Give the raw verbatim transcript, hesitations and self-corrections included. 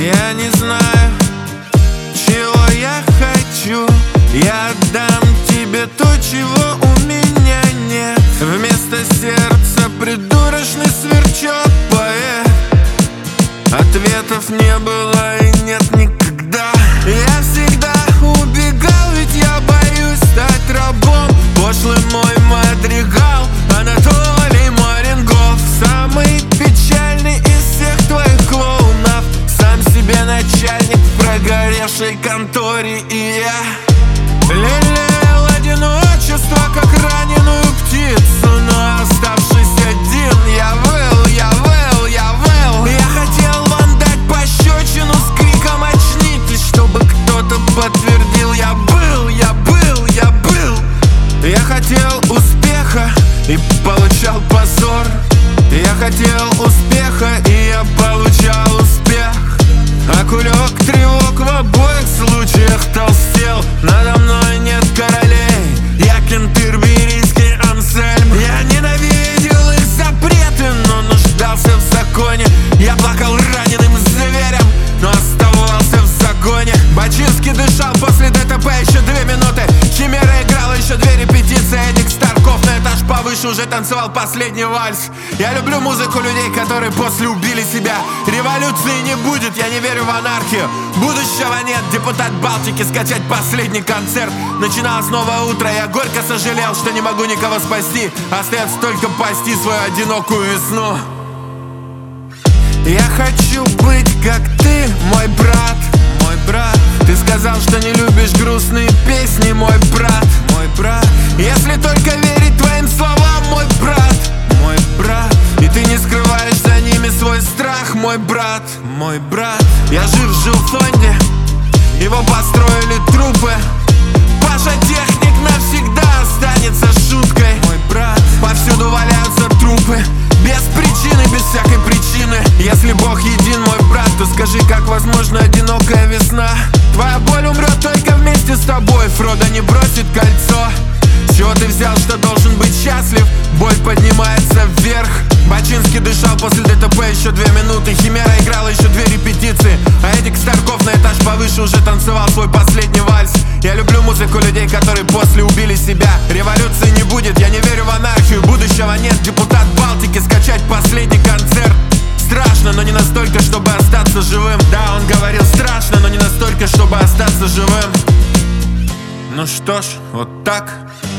Я не знаю, чего я хочу. Я отдам тебе то, чего у меня нет. Вместо сердца придурочный сверчок поэт. Ответов не было и нет никогда. Я всегда убегал, ведь я боюсь стать рабом. Пошлый мой мадригал Анатолий Марингов. Самый печальный из всех твоих клоунов. Сам себе начальник в прогоревшей конторе. И я лелеял одиночество, как раненую птицу. Но оставшись один, я выл, я выл, я выл. Я хотел вам дать пощечину с криком «Очнитесь!», чтобы кто-то подтвердил: я был, я был, я был. Я хотел успеха и получал позор. Я хотел успеха и я получал успех. А кулек тревог в обоих случаях толстел. Надо мной нет королей, я кентерберийский Ансельм. Я ненавидел их запреты, но нуждался в законе. Я плакал раненым зверем, но оставался в загоне. Бачинский дышал после ДТП еще две минуты. Химера играла еще две репетиции. Эдик Старков на этаж повыше уже танцевал последний вальс. Я люблю музыку людей, которые после убили себя. Революции не будет, я не верю в анархию. Будущего нет, депутат Балтики, скачать последний концерт. Начиналось новое утро, я горько сожалел, что не могу никого спасти. Остается только пасти свою одинокую весну. Я хочу быть как ты, мой брат, мой брат. Ты сказал, что не любишь грустные песни, мой брат, мой брат. Если только верить твоим словам, мой брат, мой брат. И ты не скрываешь за ними свой страх, мой брат, мой брат. Я жив в жилфонде, его построили трупы. Паша Техник навсегда останется шуткой, мой брат. Повсюду валяются трупы, без причины, без всякой причины. Если Бог един, мой брат, то скажи, как возможна одинокая весна? Твоя боль умрет только вместе с тобой. Фродо не бросит кольцо. С чего ты взял, что должен быть счастлив? Боль поднимается вверх. Бачинский дышал после ДТП еще две минуты. Химера играла еще две репетиции. А Эдик Старков на этаж повыше уже танцевал свой последний вальс. Я люблю музыку людей, которые после убили себя. Революции не будет, я не верю в анархию. Будущего нет, депутат Балтики, скачать последний концерт. Страшно, но не настолько, чтобы остаться живым. Да, он говорил страшно, но не настолько, чтобы остаться живым. Ну что ж, вот так.